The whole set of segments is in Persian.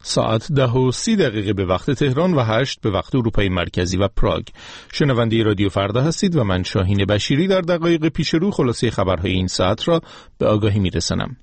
ساعت 10:30 به وقت تهران و 8 به وقت اروپای مرکزی و پراگ. شنونده رادیو فردا هستید و من شاهین بشیری در دقایق پیش رو خلاصه خبرهای این ساعت را به آگاهی میرسانم.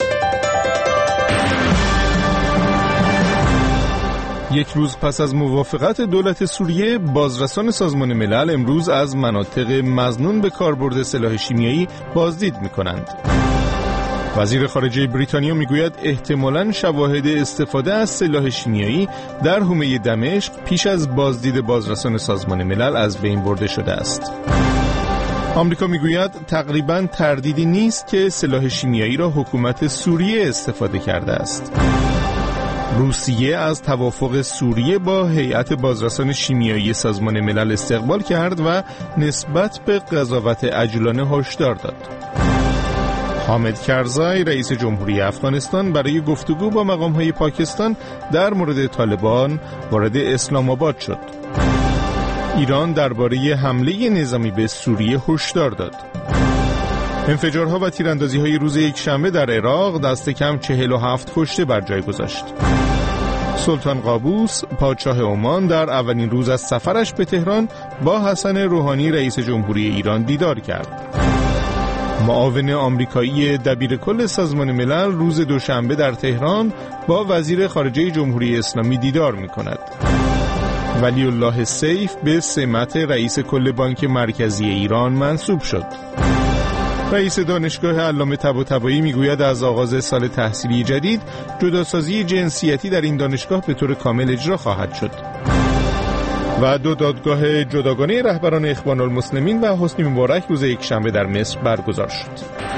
یک روز پس از موافقت دولت سوریه، بازرسان سازمان ملل امروز از مناطق مظنون به کاربرد سلاح شیمیایی بازدید می‌کنند. وزیر خارجه بریتانیا میگوید احتمالاً شواهد استفاده از سلاح شیمیایی در حومه دمشق پیش از بازدید بازرسان سازمان ملل از بین برده شده است. آمریکا میگوید تقریباً تردیدی نیست که سلاح شیمیایی را حکومت سوریه استفاده کرده است. روسیه از توافق سوریه با هیئت بازرسان شیمیایی سازمان ملل استقبال کرد و نسبت به قضاوت عجولانه هشدار داد. حامد کرزای رئیس جمهوری افغانستان برای گفتگو با مقام‌های پاکستان در مورد طالبان وارد اسلام آباد شد. ایران درباره حمله نظامی به سوریه هشدار داد. انفجارها و تیراندازی‌های روز یکشنبه در عراق دست کم 47 کشته بر جای گذاشت. سلطان قابوس پادشاه عمان در اولین روز از سفرش به تهران با حسن روحانی رئیس جمهوری ایران دیدار کرد. معاون آمریکایی دبیرکل سازمان ملل روز دوشنبه در تهران با وزیر خارجه جمهوری اسلامی دیدار می‌کند. ولی الله سیف به سمت رئیس کل بانک مرکزی ایران منصوب شد. رئیس دانشگاه علامه طباطبایی میگوید از آغاز سال تحصیلی جدید جداسازی جنسیتی در این دانشگاه به طور کامل اجرا خواهد شد. و دو دادگاه جداگانه رهبران اخوان المسلمین و حسنی مبارک روز یکشنبه در مصر برگزار شد.